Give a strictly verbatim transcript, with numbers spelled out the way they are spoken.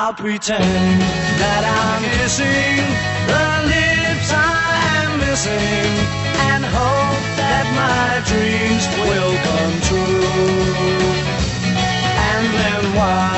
I'll pretend that I'm kissing the lips I am missing and hope that my dreams will come true. And then why